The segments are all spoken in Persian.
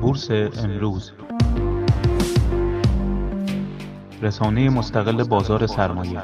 بورس امروز، رسانه مستقل بازار سرمایه.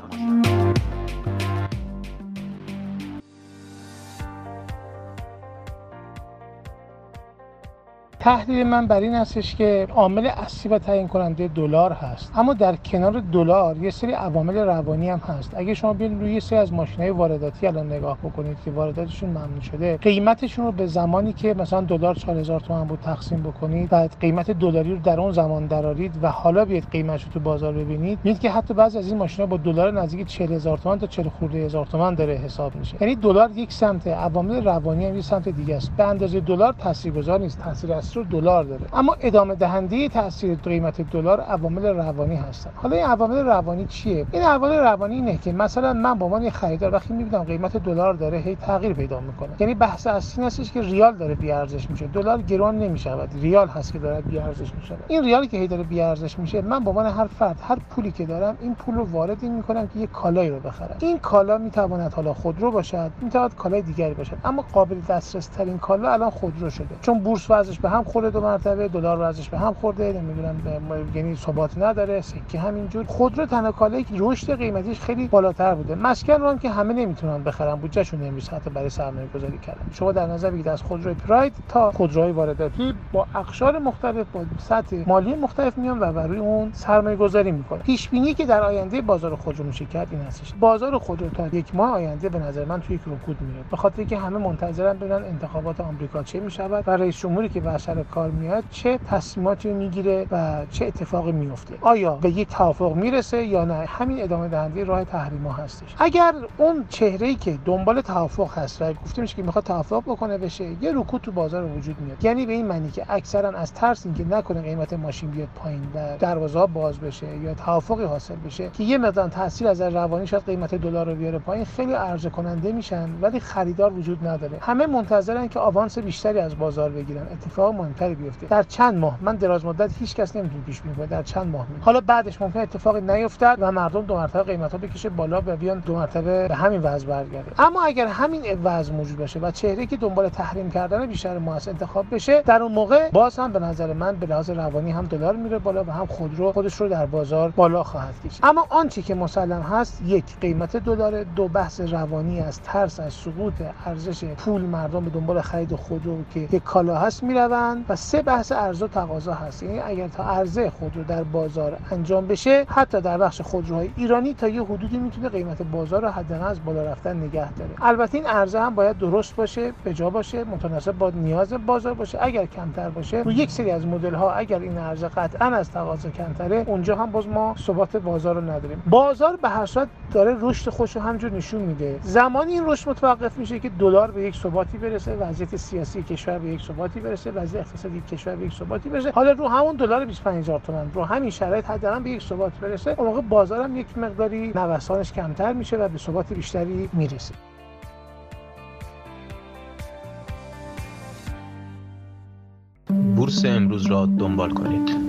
تحلیل من بر این هستش که عامل اصلی و تعیین کننده دلار هست، اما در کنار دلار یه سری عوامل روانی هم هست. اگه شما بیاین روی یه سری از ماشین‌های وارداتی الان نگاه بکنید که وارداتشون ممنوع شده، قیمتشون رو به زمانی که مثلا دلار 4000 تومان بود تقسیم بکنید، بعد قیمت دلاری رو در اون زمان درارید و حالا بیاید قیمتش رو تو بازار ببینید، می‌بینید که حتی بعضی از این ماشینا با دلار نزدیک 40000 تومان تا 40 خورده هزار تومان داره حساب میشه. یعنی دلار یک سمت، عوامل روانی هم یک سمت دیگه است. به اندازه دلار تاثیرگذار نیست، تاثیر رو دلار داره، اما ادامه دهنده تاثیر قیمت دلار عوامل روانی هستن. حالا این عوامل روانی چیه؟ این عوامل روانی اینه که مثلا من به عنوان خریدار وقتی میبینم قیمت دلار داره هی تغییر پیدا میکنه، یعنی بحث اصلی هستش که ریال داره بی ارزش میشه، دلار گران نمیشود، ریال هست که داره بی ارزش میشه. این ریالی که هی داره بی ارزش میشه، من به عنوان هر فرد هر پولی که دارم این پول رو وارد میکنم که یک کالایی رو بخرم. این کالا میتواند حالا خودرو باشد، میتواند کالای دیگری باشد، اما قابل دسترس ترین کالا الان خودرو شده، چون بورس وضعش به هم خورده، دو مرتبه دلار وضعش به هم خورده، نمیدونم یعنی ثبات نداره، سکه همینجور. خودرو تنها کالایی که رشد قیمتیش خیلی بالاتر بوده. مسکن رو هم که همه نمیتونن بخرن، بودجهشون نمیرسه حتی برای سرمایه‌گذاری کردن. شما در نظر بگیرید از خودروی پراید تا خودروهای وارداتی با اقشار مختلف با سطح مالی مختلف میان و بر روی اون سرمایه‌گذاری میکنن. پیش بینی که در آینده بازار خودرو میشه کرد این هستش. بازار خودرو تا یک ماه آینده به نظر من توی یک رکود میره، به خاطر اینکه همه منتظرن ببینن انتخابات آمریکا چه میشود و رئیس جمهوری که به سر کار میاد چه تصمیماتی میگیره و چه اتفاقی میفته. آیا به یک توافق میرسه یا نه؟ همین ادامه دهنده راه تحریما هستش. اگر اون چهره‌ای که دنبال توافق هست و گفته میشه که میخواد توافق بکنه بشه، یه رکود تو بازار وجود میاد. یعنی به این معنی که اکثرا از ترس اینکه نکنه قیمت ماشین بیاد پایین و دروازه‌ها باز بشه یا توافقی حاصل بشه که یه مقدار تاثیر از روانی شاید قیمت دلار رو بیاره پایین، خیلی عرضه کننده میشن ولی خریدار وجود نداره. همه منتظرن که آوانس بیشتری از بازار بگیرن، اتفاق مهمتری بیفته. در چند ماه، من دراز مدت هیچ کس نمیتونه پیش بینی کنه در چند ماه حالا بعدش ممکن اتفاقی نیفتد و مردم دو مرتبه قیمتا بکشه بالا و بیان دو مرتبه به همین وضع برگرده. اما اگر همین وضع موجود باشه و چهره‌ای که دنبال تحریم کردن بیشتر ما است انتخاب بشه، در اون موقع باز هم به نظر من به لحاظ روانی هم دلار میره بالا و هم خودرو خودش رو در بازار بالا خواهد کشید. اما آنچه که مسلم هست، یک، قیمت دلار، دو، بحث روانی از ترس از سقوط ارزش پول مردم به دنبال خرید خودرو که یک کالا هست میروند، و سه، بحث عرضه و تقاضا هست. یعنی اگر تا عرضه خودرو در بازار انجام بشه، حتی در بخش خودروهای ایرانی تا یه حدودی میتونه قیمت بازار رو حداقل از بالا رفتن نگه داره. البته این عرضه هم باید درست باشه، به جا باشه، متناسب با نیاز بازار باشه. اگر کمتر باشه، رو یک سری از مدل ها اگر این عرضه قطعا از تقاضا کمتره، اونجا هم باز ما ثبات بازار رو نداریم. بازار به هر صورت داره رشد خودش رو همینجور نشون میده. زمانی این رشد متوقف میشه که دلار به یک ثباتی برسه، وضعیت سیاسی کشور به یک ثباتی برسه، وضعیت اقتصادی کشور به یک ثباتی برسه. حالا رو همون دلار 25000 تومان، رو همین شرایط حداقل به یک ثبات برسه، اون موقع بازار هم یک مقداری نوسانش کمتر میشه و به ثبات بیشتری میرسه. بورس امروز را دنبال کنید.